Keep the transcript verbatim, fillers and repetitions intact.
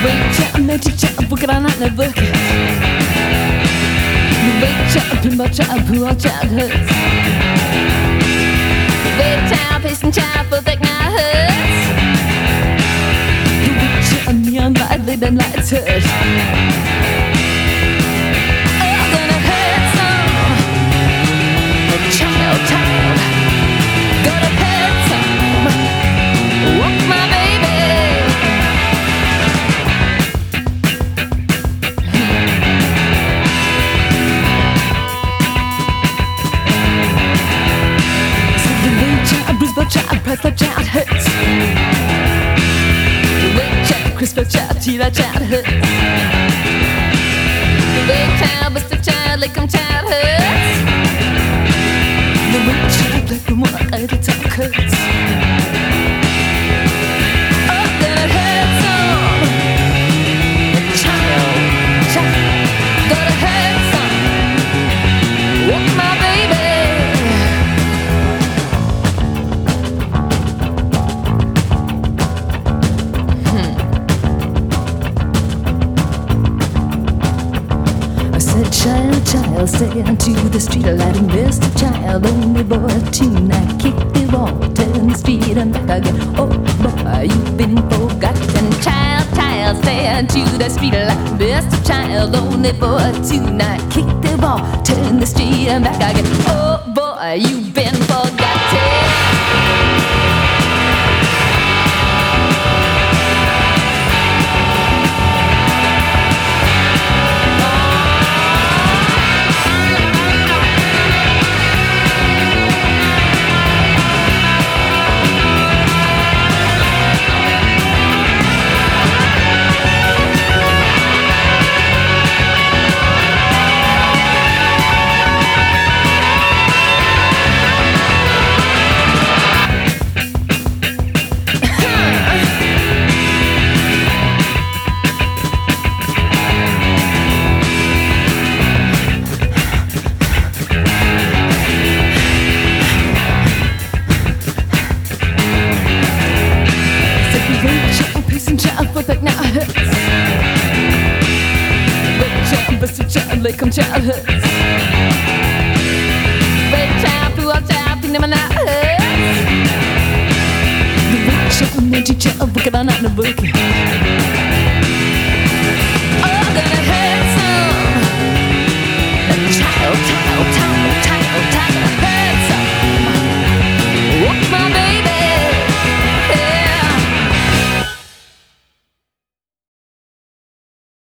the book. The big child, pinball child, pool child hurts. The big child, pacing child, full thick night hurts. The big child, neon light, lit and lights hurt. Oh, gonna hurt some. Oh, child, child, gonna hurt some. Walk my baby. Child, press the child hurts. The big child, crisp child, tea that child hurts. The big child, bust the child, lick 'em child hurts. The big child, black and white, I the talk hurts. Oh, then it hurts some. The child, child, gonna hurt some. Walk my baby. Child, child, stay onto the street, letting Mister Child, only boy tonight. Kick the wall, turn the speed and back again. Oh boy, you've been forgotten. Child, child, stay onto the street, like Mister Child, only boy tonight. Kick the wall, turn the street and back again. Oh boy, you've been forgotten. Perfect now hurts. Big child, bust a child, lick 'em child hurts. Big child, poo out child, pin them and that hurts. The big child, ninja child, book it on out in the book.